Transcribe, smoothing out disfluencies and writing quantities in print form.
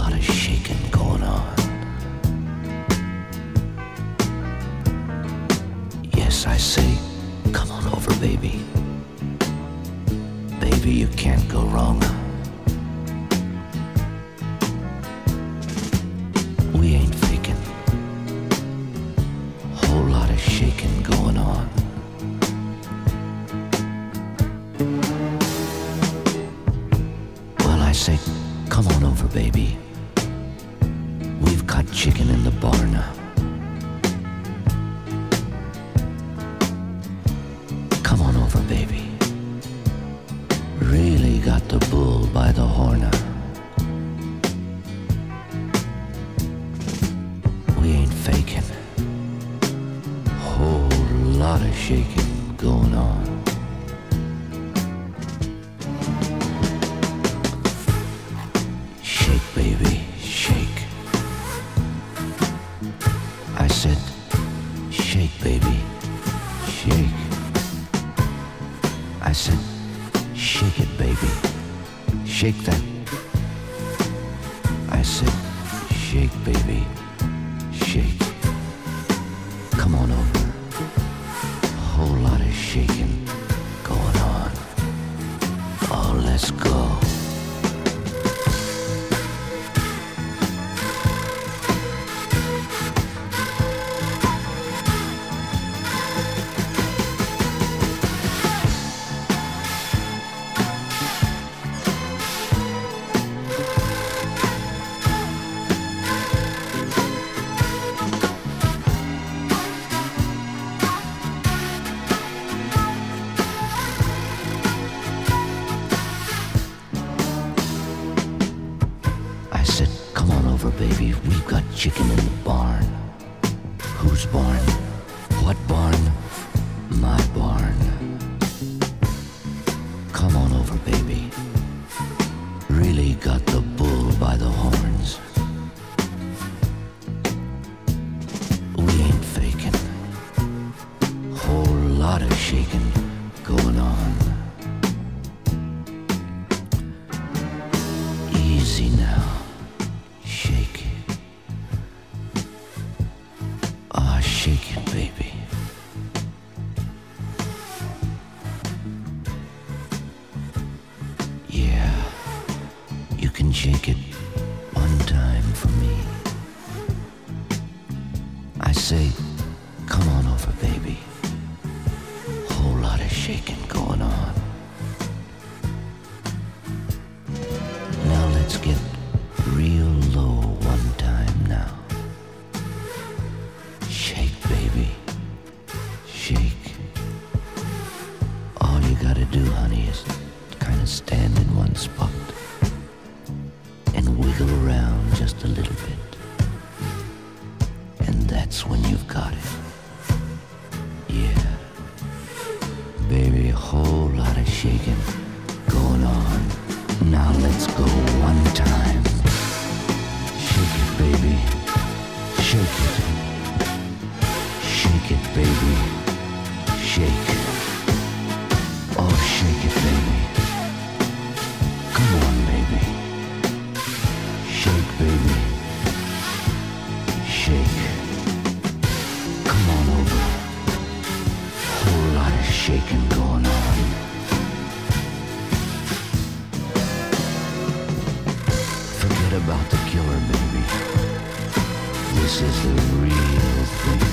lot of shaking going on. Yes, I say, come on over, baby. Baby, you can't go wrong. We ain't faking. Whole lot of shaking going on. Well, I say, come on over, baby. We've got chicken in the barn. Come on over, baby. Really got the bull by the horn. We ain't faking. Whole lot of shaking going on. Shake, baby, shake. I said, shake, baby, shake. I said, shake it, baby. Shake that. I said, shake, baby, shake. Come on over. A whole lot of shaking going on. Oh, let's go. I said, come on over, baby. We've got chicken in the barn. Whose barn? What barn? My barn. Come on over, baby. Really got the bull by the horns. We ain't faking. Whole lot of shaking going on. Easy now. Shake it. Ah, shake it, baby. Yeah, you can shake it one time for me. I say, come on over, baby. Whole lot of shaking going on. Now let's get real low one time now. Shake, baby, shake. All you gotta do, honey, is kind of stand in one spot and wiggle around just a little bit. And that's when you've got it. Yeah, baby, a whole lot of shaking going on. Now let's go one time. Shake it, baby. Shake it. Shake it, baby. Shake. Oh, shake it, baby. Come on, baby. Shake, baby. Shake. Come on over. Whole lot of shaking going on. Forget about the killer, baby. This is the real thing.